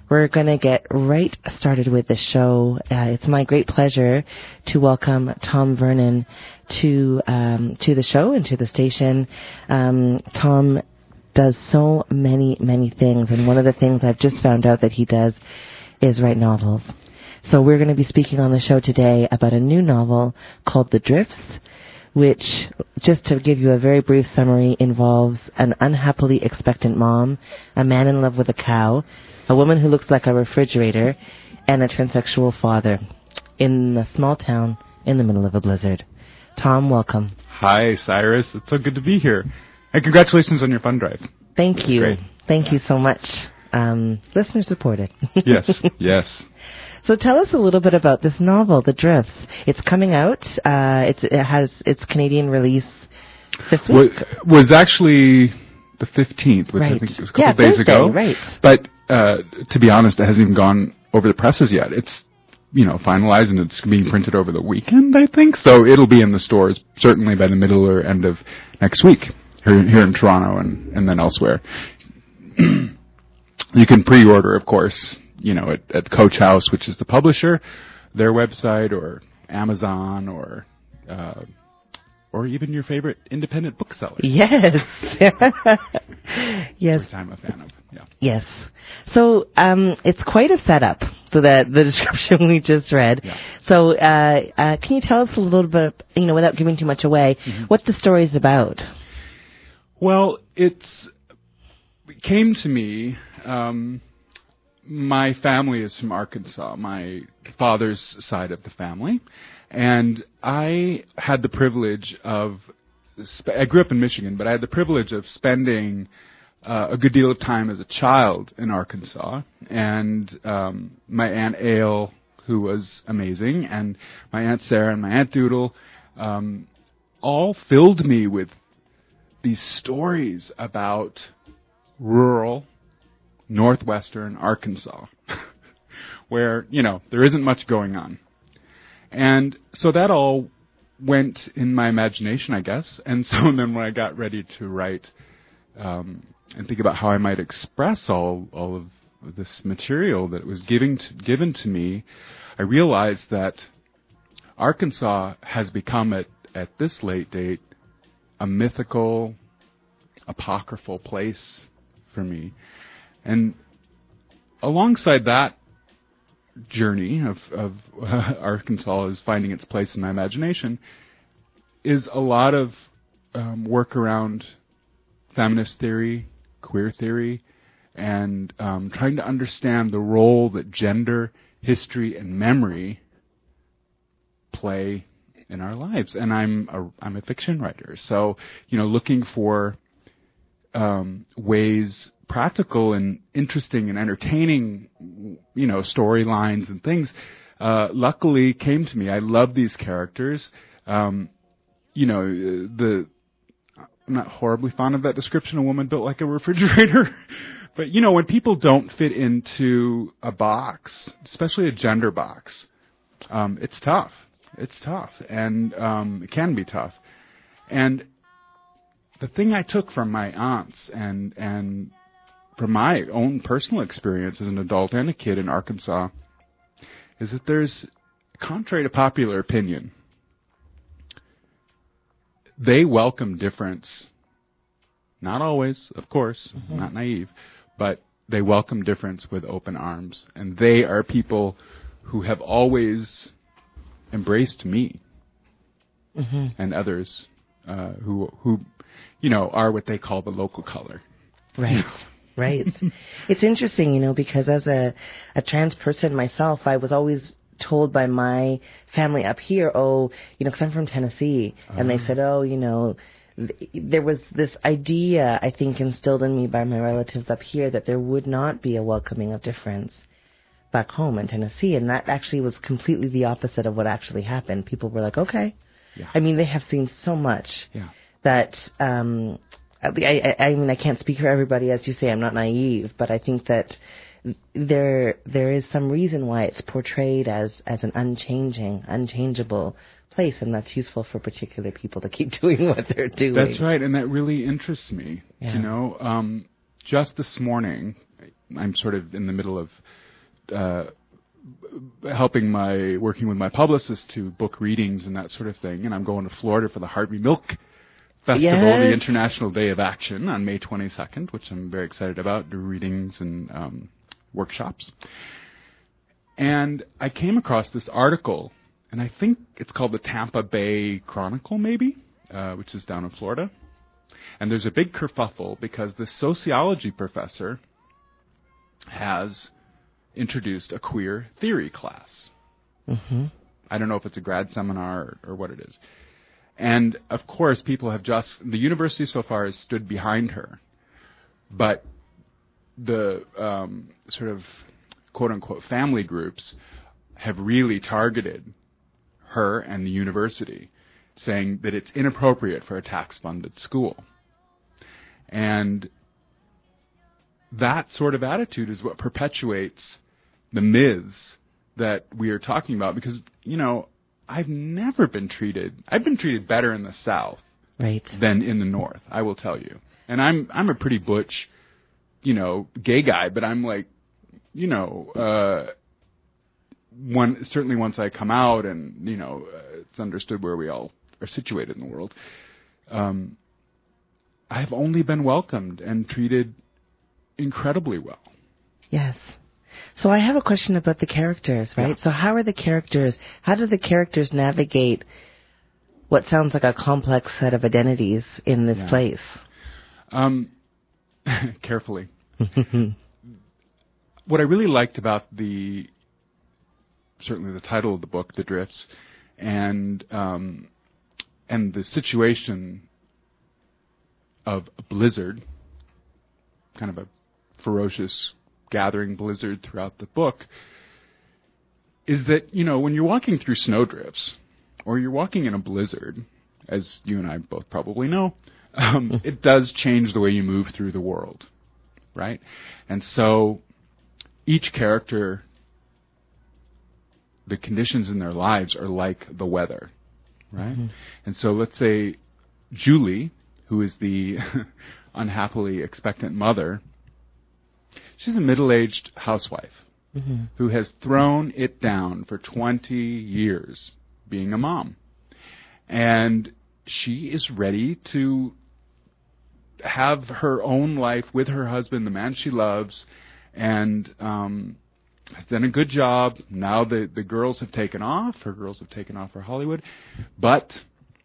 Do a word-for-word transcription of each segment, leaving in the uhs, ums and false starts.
We're going to get right started with the show. Uh, it's my great pleasure to welcome Tom Vernon to um, to the show and to the station. Um, Tom does so many, many things, and one of the things I've just found out that he does is write novels. So we're going to be speaking on the show today about a new novel called The Drifts, which, just to give you a very brief summary, involves an unhappily expectant mom, a man in love with a cow, a woman who looks like a refrigerator, and a transsexual father in a small town in the middle of a blizzard. Tom, welcome. Hi, Cyrus. It's so good to be here. And congratulations on your fund drive. Thank you. Great. Thank yeah. you so much. Um, listener supported. Yes, yes. So tell us a little bit about this novel, The Drifts. It's coming out. Uh, it's, it has its Canadian release this week. Was, was actually the fifteenth, which right. I think was a couple yeah, days Thursday, ago. Right. But uh, to be honest, it hasn't even gone over the presses yet. It's, you know, finalized and it's being printed over the weekend, I think. So it'll be in the stores certainly by the middle or end of next week here, here in Toronto and, and then elsewhere. You can pre-order, of course, you know, at, at Coach House, which is the publisher, their website, or Amazon, or uh, or even your favorite independent bookseller. Yes. Yes. Which I'm a fan of. Yeah. Yes. So um, it's quite a setup. So the the description we just read. Yeah. So uh, uh, can you tell us a little bit, you know, without giving too much away, mm-hmm. what the story is about? Well, it's it came to me. Um, my family is from Arkansas, my father's side of the family, and I had the privilege of, sp- I grew up in Michigan, but I had the privilege of spending uh, a good deal of time as a child in Arkansas, and um, my Aunt Ale, who was amazing, and my Aunt Sarah and my Aunt Doodle, um, all filled me with these stories about rural northwestern Arkansas, where, you know, there isn't much going on. And so that all went in my imagination, I guess. And so then when I got ready to write um, and think about how I might express all all of this material that was giving to, given to me, I realized that Arkansas has become, at, at this late date, a mythical, apocryphal place for me. And alongside that journey of, of uh, Arkansas is finding its place in my imagination is a lot of um, work around feminist theory, queer theory, and um, trying to understand the role that gender, history, and memory play in our lives. And I'm a, I'm a fiction writer, so, you know, looking for um, ways, practical and interesting and entertaining, you know, storylines and things, uh, luckily came to me. I love these characters. Um, you know, the, I'm not horribly fond of that description, a woman built like a refrigerator. But, you know, when people don't fit into a box, especially a gender box, um, it's tough. It's tough. And um, it can be tough. And the thing I took from my aunts and and from my own personal experience as an adult and a kid in Arkansas is that there's, contrary to popular opinion, they welcome difference. Not always, of course, mm-hmm. not naive, but they welcome difference with open arms. And they are people who have always embraced me mm-hmm. and others uh, who, who, you know, are what they call the local color. Right. Right. It's interesting, you know, because as a, a trans person myself, I was always told by my family up here, oh, you know, because I'm from Tennessee, uh-huh. and they said, oh, you know, th- there was this idea, I think, instilled in me by my relatives up here that there would not be a welcoming of difference back home in Tennessee, and that actually was completely the opposite of what actually happened. People were like, okay. Yeah. I mean, they have seen so much yeah. that... Um, I, I, I mean, I can't speak for everybody, as you say. I'm not naive, but I think that there there is some reason why it's portrayed as, as an unchanging, unchangeable place, and that's useful for particular people to keep doing what they're doing. That's right, and that really interests me. Yeah. You know, um, just this morning, I'm sort of in the middle of uh, helping my working with my publicist to book readings and that sort of thing, and I'm going to Florida for the Harvey Milk Festival, yes. the International Day of Action, on May twenty-second, which I'm very excited about. Do readings and um, workshops, and I came across this article, and I think it's called the Tampa Bay Chronicle, maybe, uh, which is down in Florida, and there's a big kerfuffle because the sociology professor has introduced a queer theory class. Mm-hmm. I don't know if it's a grad seminar or, or what it is. And, of course, people have just... The university so far has stood behind her. But the um, sort of quote-unquote family groups have really targeted her and the university, saying that it's inappropriate for a tax-funded school. And that sort of attitude is what perpetuates the myths that we are talking about. Because, you know, I've never been treated... I've been treated better in the South right. than in the North, I will tell you. And I'm I'm a pretty butch, you know, gay guy, but I'm like, you know, uh, one certainly once I come out and, you know, uh, it's understood where we all are situated in the world, um, I've only been welcomed and treated incredibly well. Yes. So I have a question about the characters, right? Yeah. So how are the characters, how do the characters navigate what sounds like a complex set of identities in this yeah. place? Um, carefully. What I really liked about the, certainly the title of the book, The Drifts, and um, and the situation of a blizzard, kind of a ferocious gathering blizzard throughout the book, is that, you know, when you're walking through snowdrifts, or you're walking in a blizzard, as you and I both probably know, um, it does change the way you move through the world, right? And so each character, the conditions in their lives are like the weather, right? Mm-hmm. And so let's say Julie, who is the unhappily expectant mother, she's a middle-aged housewife mm-hmm. who has thrown it down for twenty years being a mom. And she is ready to have her own life with her husband, the man she loves, and um, has done a good job. Now the, the girls have taken off. Her girls have taken off for Hollywood. But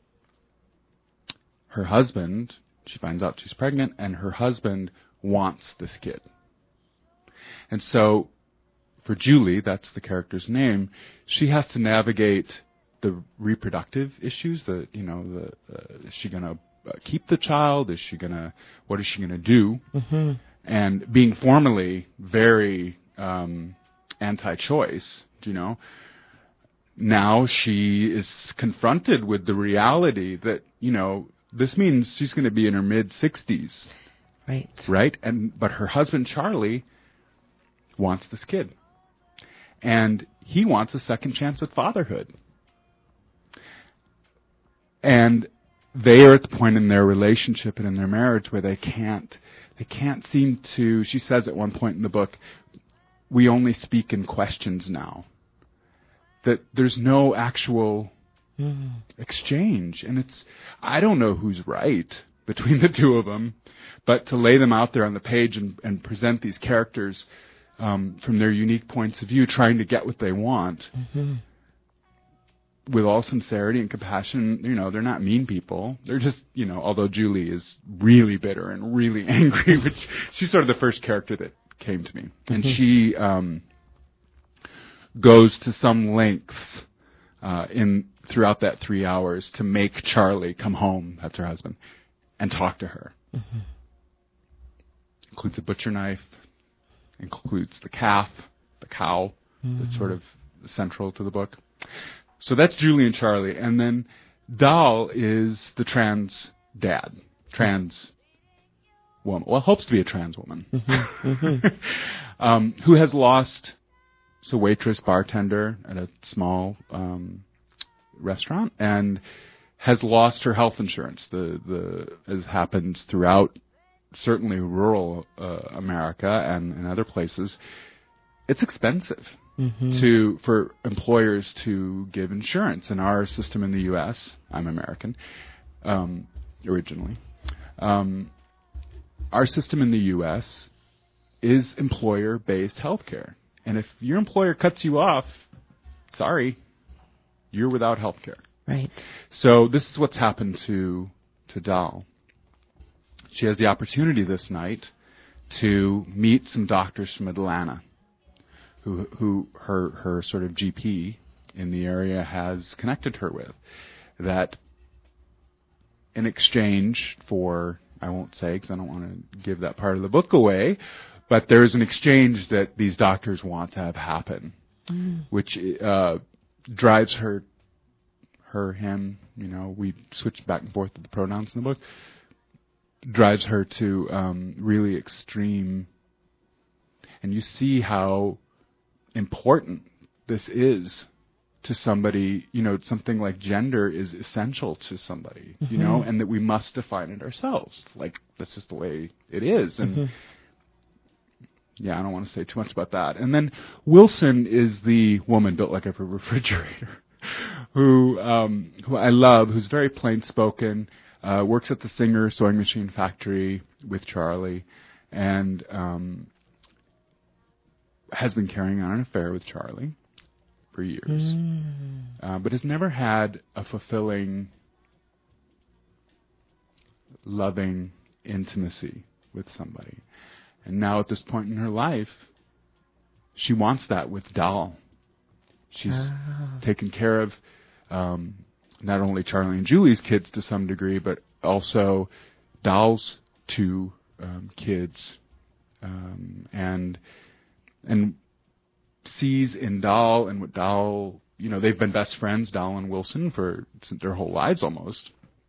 her husband, she finds out she's pregnant, and her husband wants this kid. And so for Julie, that's the character's name, she has to navigate the reproductive issues. The you know, the uh, is she going to uh, keep the child? Is she going to, what is she going to do? Mm-hmm. And being formerly very um, anti-choice, you know, now she is confronted with the reality that, you know, this means she's going to be in her mid-sixties. Right. Right? And but her husband, Charlie, wants this kid. And he wants a second chance at fatherhood. And they are at the point in their relationship and in their marriage where they can't, they can't seem to, she says at one point in the book, we only speak in questions now. That there's no actual mm. exchange. And it's, I don't know who's right between the two of them, but to lay them out there on the page and, and present these characters um, from their unique points of view, trying to get what they want, mm-hmm. with all sincerity and compassion. You know, they're not mean people. They're just, you know, although Julie is really bitter and really angry, which she's sort of the first character that came to me. Mm-hmm. And she um, goes to some lengths uh, in throughout that three hours to make Charlie come home, that's her husband, and talk to her. Mm-hmm. Includes a butcher knife, includes the calf, the cow, mm-hmm. that's sort of central to the book. So that's Julie and Charlie. And then Dal is the trans dad, trans woman, well, hopes to be a trans woman, mm-hmm. Mm-hmm. um, who has lost, so waitress, bartender at a small um, restaurant, and has lost her health insurance. The the as happens throughout certainly rural uh, America and, and other places, it's expensive mm-hmm. to for employers to give insurance. In our system in the U S, I'm American um, originally. Um, our system in the U S is employer-based healthcare, and if your employer cuts you off, sorry, you're without healthcare. Right. So this is what's happened to to Dal. She has the opportunity this night to meet some doctors from Atlanta, who who her her sort of G P in the area has connected her with. That in exchange for, I won't say because I don't want to give that part of the book away, but there's an exchange that these doctors want to have happen, mm. which uh, drives her. her, him, you know, we switch back and forth with the pronouns in the book, drives her to um, really extreme, and you see how important this is to somebody, you know, something like gender is essential to somebody, mm-hmm. you know, and that we must define it ourselves. Like, that's just the way it is. And mm-hmm. yeah, I don't want to say too much about that. And then Wilson is the woman built like a refrigerator. Who um, who I love, who's very plain-spoken, uh, works at the Singer sewing machine factory with Charlie, and um, has been carrying on an affair with Charlie for years, mm. uh, but has never had a fulfilling, loving intimacy with somebody. And now at this point in her life, she wants that with Dal. She's oh. taken care of um, not only Charlie and Julie's kids to some degree, but also Dal's two um, kids, um, and and sees in Dal and what Dal, you know, they've been best friends, Dal and Wilson, for their whole lives almost,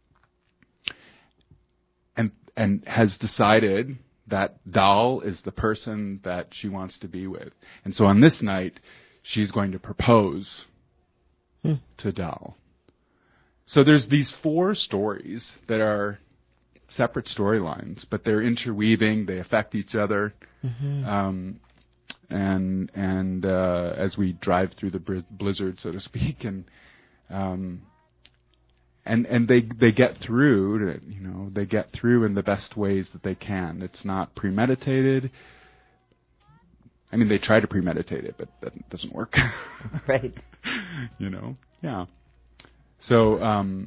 and and has decided that Dal is the person that she wants to be with, and so on this night, she's going to propose hmm. to Dal. So there's these four stories that are separate storylines, but they're interweaving. They affect each other. Mm-hmm. Um, and and uh, as we drive through the blizzard, so to speak, and um, and and they they get through. To, you know, they get through in the best ways that they can. It's not premeditated. I mean, they try to premeditate it, but that doesn't work. Right. You know? Yeah. So, um,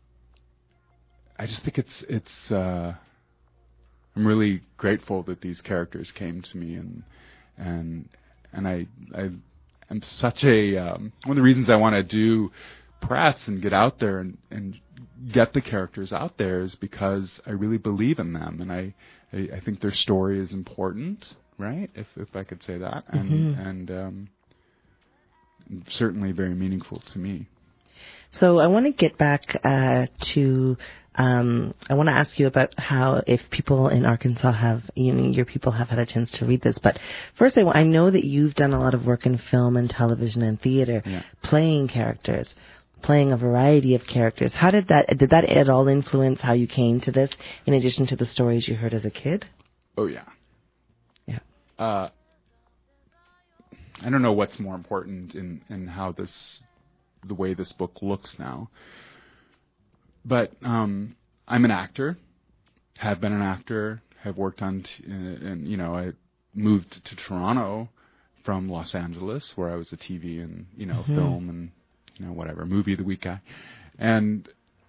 I just think it's, it's, uh, I'm really grateful that these characters came to me, and, and, and I, I am such a, um, one of the reasons I want to do press and get out there and, and get the characters out there is because I really believe in them, and I, I, I think their story is important. Right, if if I could say that, and mm-hmm. and um, certainly very meaningful to me. So I want to get back uh, to. Um, I want to ask you about how, if people in Arkansas have, you know, your people have had a chance to read this. But first, I, I know that you've done a lot of work in film and television and theater, yeah. playing characters, playing a variety of characters. How did that? Did that at all influence how you came to this? In addition to the stories you heard as a kid? Oh yeah. Uh, I don't know what's more important in, in how this, the way this book looks now. But um, I'm an actor, have been an actor, have worked on, t- uh, and you know, I moved to Toronto from Los Angeles, where I was a T V and you know mm-hmm. film and you know whatever movie of the week guy, and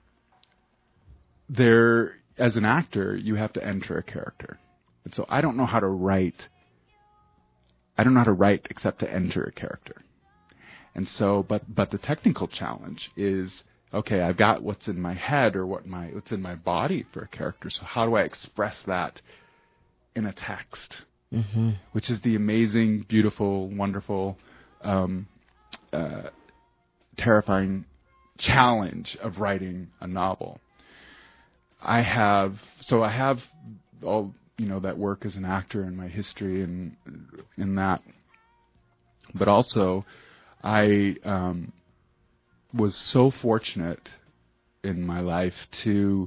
there, as an actor, you have to enter a character, and so I don't know how to write. I don't know how to write except to enter a character. And so, but, but the technical challenge is, okay, I've got what's in my head or what my, what's in my body for a character. So how do I express that in a text? Mm-hmm. Which is the amazing, beautiful, wonderful, um, uh, terrifying challenge of writing a novel. I have, so I have all, you know, that work as an actor and my history and in that. But also, I um, was so fortunate in my life to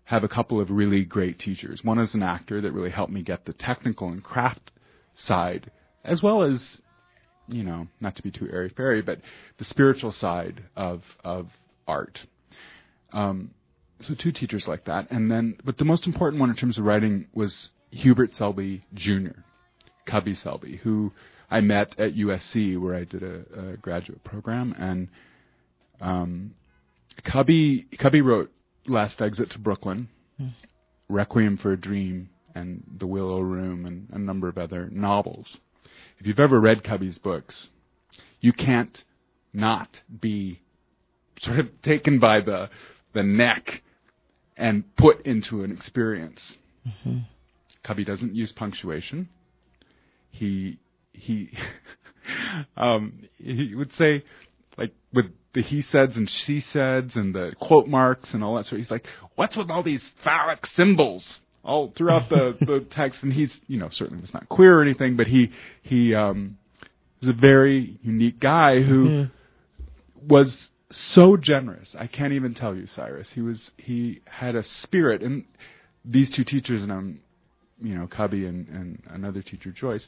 have a couple of really great teachers. One is an actor that really helped me get the technical and craft side, as well as, you know, not to be too airy-fairy, but the spiritual side of of art. Um, so two teachers like that. And then, but the most important one in terms of writing was Hubert Selby Junior, Cubby Selby, who I met at U S C where I did a, a graduate program. And um, Cubby, Cubby wrote Last Exit to Brooklyn, mm. Requiem for a Dream, and The Willow Room, and a number of other novels. If you've ever read Cubby's books, you can't not be sort of taken by the the neck and put into an experience. Mm-hmm. Cubby doesn't use punctuation. He he um, he would say, like, with the he saids and she saids and the quote marks and all that sort. He's like, what's with all these phallic symbols all throughout the, the text? And he's, you know, certainly was not queer or anything, but he he um, was a very unique guy who mm-hmm. was so generous. I can't even tell you, Cyrus. He was he had a spirit, and these two teachers, and um, you know, Cubby and, and another teacher, Joyce,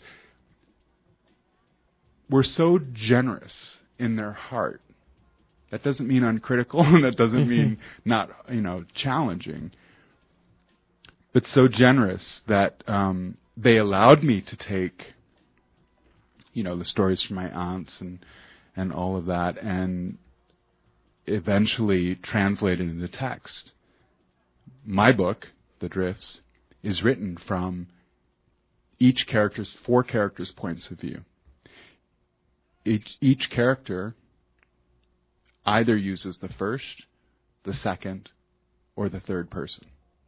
were so generous in their heart. That doesn't mean uncritical, and that doesn't mean not, you know, challenging, but so generous that um, they allowed me to take, you know, the stories from my aunts and and all of that, and eventually translate it into text. My book, The Drifts, is written from each character's, four characters' points of view. Each, each character either uses the first, the second, or the third person.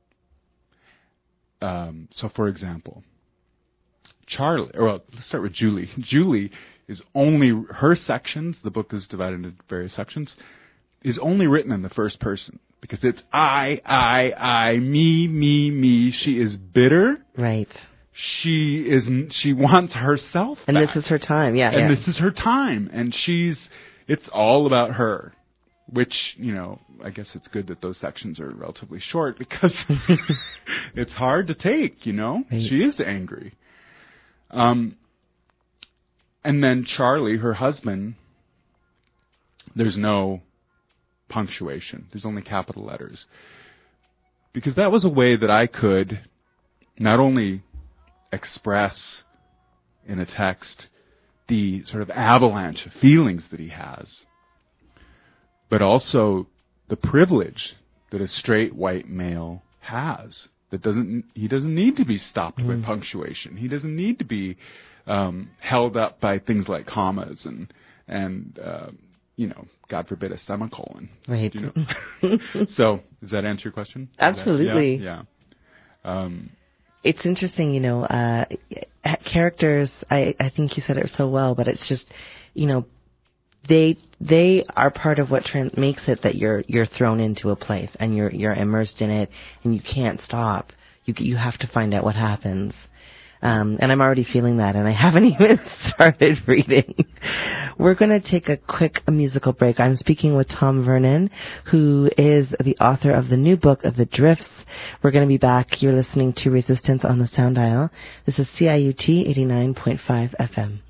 Um, so, for example, Charlie, or well, let's start with Julie. Julie is only, her sections, the book is divided into various sections, is only written in the first person because it's I, I, I, me, me, me. She is bitter. Right. She is. She wants herself and back. This is her time. Yeah. And yeah. this is her time, and she's. It's all about her, which, you know, I guess it's good that those sections are relatively short because it's hard to take. You know, right. She is angry. Um. And then Charlie, her husband. There's no punctuation. There's only capital letters. Because that was a way that I could not only express in a text the sort of avalanche of feelings that he has, but also the privilege that a straight white male has. That doesn't he doesn't need to be stopped mm. with punctuation. He doesn't need to be um, held up by things like commas and and uh, you know, God forbid, a semicolon. Right. You know? So, does that answer your question? Absolutely. That, yeah. yeah. Um, it's interesting, you know, uh, characters, I, I think you said it so well, but it's just, you know, they they are part of what trans- makes it that you're you're thrown into a place and you're you're immersed in it and you can't stop. You you have to find out what happens. Um, and I'm already feeling that, and I haven't even started reading. We're going to take a quick musical break. I'm speaking with Tom Vernon, who is the author of the new book of The Drifts. We're going to be back. You're listening to Resistance on the Sound Dial. This is C I U T eighty-nine point five F M.